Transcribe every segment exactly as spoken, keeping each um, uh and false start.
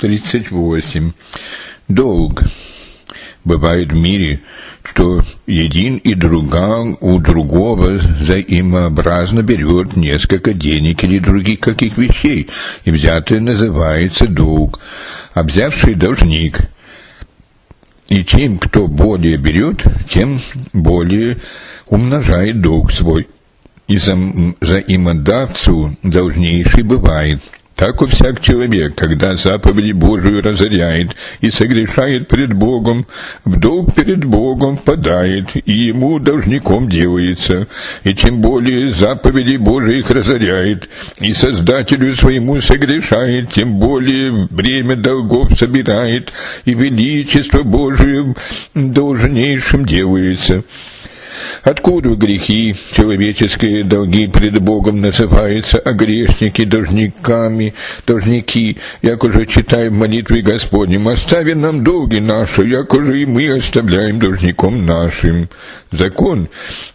тридцать восемь. Долг. Бывает в мире, что един и друга у другого взаимообразно берет несколько денег или других каких вещей, и взятое называется долг, а взявший должник. И тем, кто более берет, тем более умножает долг свой. И взаимодавцу должнейший бывает. Так у всяк человек, когда заповедь Божию разоряет и согрешает пред Богом, в долг перед Богом впадает, и ему должником делается, и тем более заповеди Божиих разоряет, и Создателю своему согрешает, тем более время долгов собирает, и величество Божие должнейшим делается. Откуда грехи человеческие, долги пред Богом называются, а грешники должниками, должники, як уже читаем в молитве Господнем, остави нам долги наши, як уже и мы оставляем должником нашим. Закон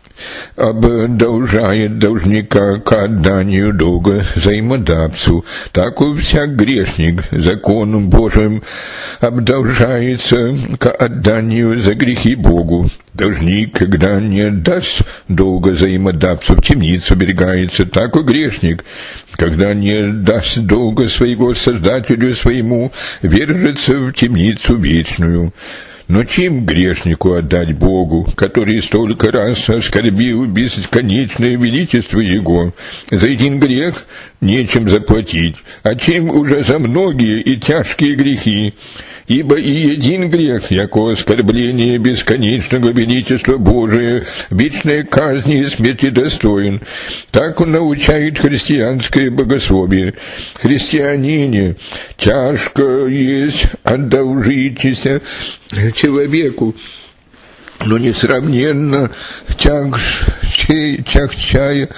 обдолжает должника к отданию долга взаимодавцу, так и всяк грешник законом Божиим обдолжается к отданию за грехи Богу. Должник, когда не отдаст долга взаимодавцу, в темницу берегается, так и грешник, когда не даст долга своего Создателю своему, вержится в темницу вечную. Но чем грешнику отдать Богу, который столько раз оскорбил бесконечное величество Его? За один грех нечем заплатить, а чем уже за многие и тяжкие грехи? Ибо и один грех, яко оскорбление бесконечного величества Божия, вечной казни и смерти достоин. Так он научает христианское богословие. Христианине, тяжко есть одолжитесь человеку, но несравненно тягче, тягчая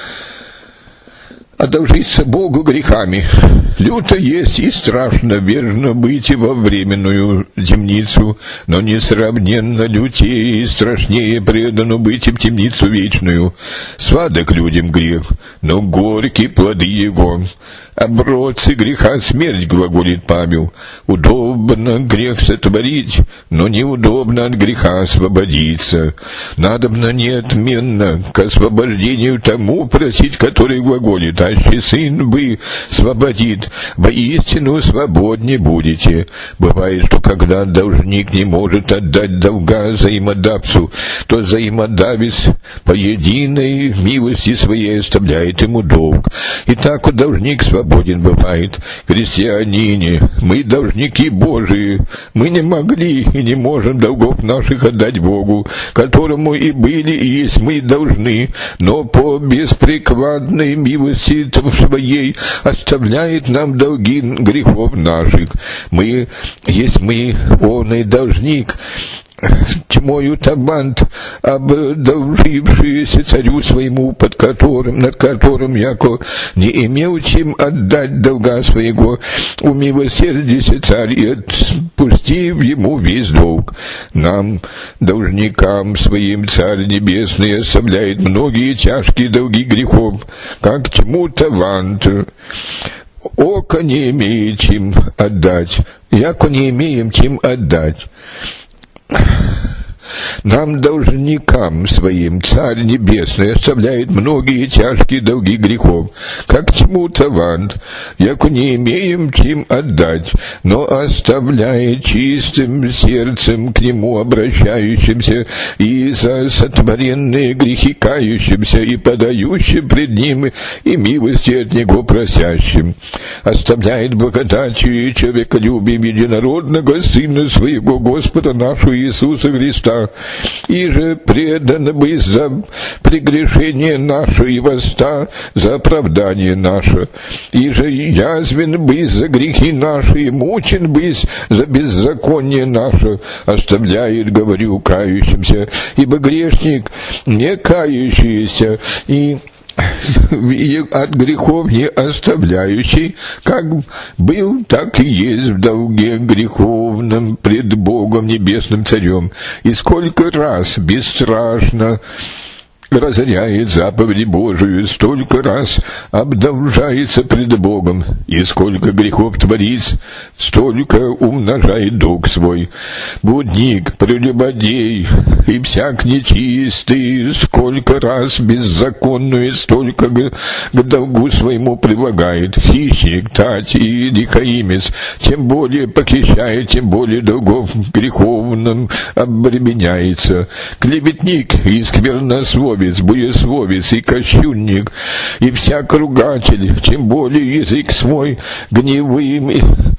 одолжиться Богу грехами. Люто есть и страшно верно быть во временную темницу, но несравненно лютее и страшнее предано быть в темницу вечную. Сладок людям грех, но горькие плоды его. Обродцы греха смерть, глаголит Павел. Удобно грех сотворить, но неудобно от греха освободиться. Надобно неотменно к освобождению тому просить, который глаголит, аще сын вы освободит, воистину свободнее будете. Бывает, что когда должник не может отдать долга взаимодавцу, то взаимодавец по единой милости своей оставляет ему долг. И так должник свободен бывает. Христианине, мы должники Божии, мы не могли и не можем долгов наших отдать Богу, которому и были, и есть мы должны, но по беспрекладной милости своей оставляет нам долги грехов наших. Мы, есть мы, он и должник, тьмою талант, обдолжившийся царю своему, под которым, над которым яко не имел чем отдать долга своего, умилосердился царь и отпустив ему весь долг. Нам, должникам своим, царь небесный оставляет многие тяжкие долги грехов, как тьму талант. Око не имеет чем отдать, яко не имеем чем отдать. Нам, должникам своим, Царь Небесный оставляет многие тяжкие долги грехов, как тьму талант, яко не имеем чем отдать, но оставляет чистым сердцем к Нему обращающимся и за сотворенные грехи кающимся и подающим пред Ним и милости от Него просящим. Оставляет благодатью и человеколюбием единородного Сына Своего Господа нашего Иисуса Христа, и же предано быть за прегрешение наше и воста за оправдание наше, и же язвен быть за грехи наши и мучен быть за беззаконие наше, оставляет, говорю, кающимся, ибо грешник не кающийся и от грехов не оставляющий, как был, так и есть в долге греховном пред Богом Небесным Царем. И сколько раз бесстрашно разоряет заповеди Божию, столько раз обдолжается пред Богом, и сколько грехов творит, столько умножает долг свой. Блудник, прелюбодей и всяк нечистый, сколько раз беззаконную, столько к долгу своему прилагает. Хищник, тать и дикоимец, тем более похищает, тем более долгов греховным обременяется. Клеветник и сквернословец, буесловец и кощунник, и всяк ругатель, тем более язык свой гневым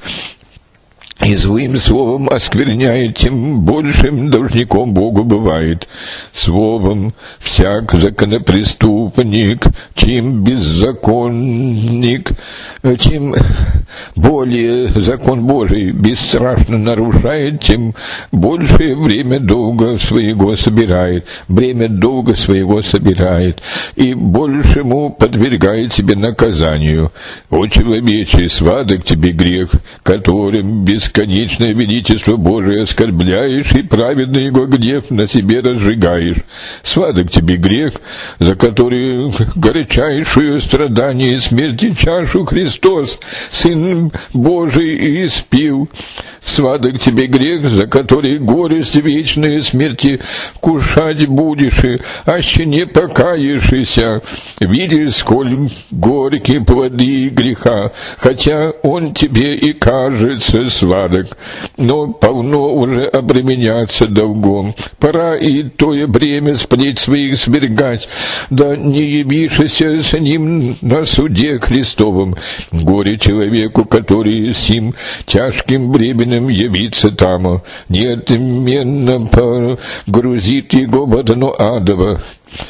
и злым словом оскверняет, тем большим должником Богу бывает. Словом, всяк законопреступник, чем беззаконник, тем более закон Божий бесстрашно нарушает, тем большее время долга своего собирает, бремя долга своего собирает, и большему подвергает себе наказанию. О человече, сладок тебе грех, которым без Конечное величество Божие оскорбляешь, и праведный его гнев на себе разжигаешь. Сладок тебе грех, за который горячайшую страдание и смерти чашу Христос, Сын Божий, испил. Сладок тебе грех, за который горесть вечные смерти кушать будешь, и аще не покаешься. Видишь, сколь горькие плоды греха, хотя он тебе и кажется сладок, но полно уже обременяться долгом. Пора и тое бремя сплеть своих свергать, да не явишься с ним на суде Христовом. Горе человеку, который сим тяжким бременем явиться там, неотменно погрузит его в дно адово.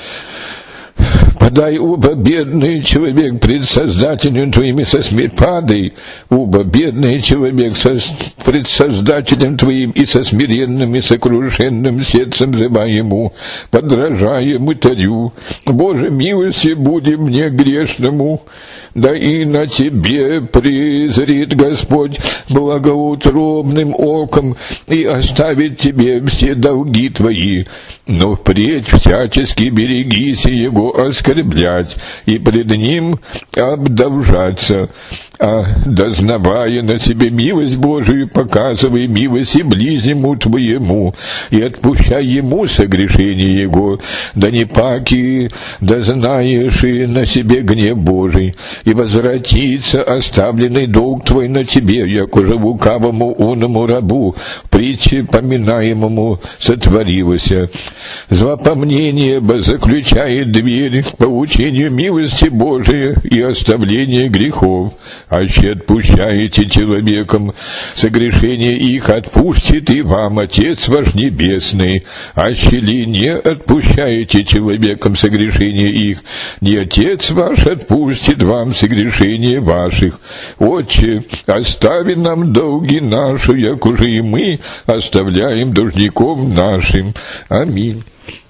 Подай, уба, бедный человек, пред Создателем твоим и со смир... Падай, уба, бедный человек, со... пред Создателем твоим и со смиренным и сокрушенным сердцем взывай ему, подражая мытарю. Боже, милости буди мне грешному, да и на тебе презрит Господь благоутробным оком и оставит тебе все долги твои. Но впредь всячески берегись его оскорблять и пред ним обдолжаться, а дознавая на себе милость Божию, показывай милость и ближнему твоему, и отпущай ему согрешение его, да не паки, да знаешь и на себе гнев Божий, и возвратится оставленный долг твой на тебе, яко же лукавому оному рабу, притче поминаемому сотворилося. Злопомнение заключает дверь к поучению милости Божией и оставления грехов. Аще отпущаете человеком согрешение их, отпустит и вам Отец ваш Небесный. Аще ли не отпущаете человеком согрешение их, не Отец ваш отпустит вам согрешение ваших. Отче, остави нам долги наши, як уже и мы оставляем должником нашим. Аминь.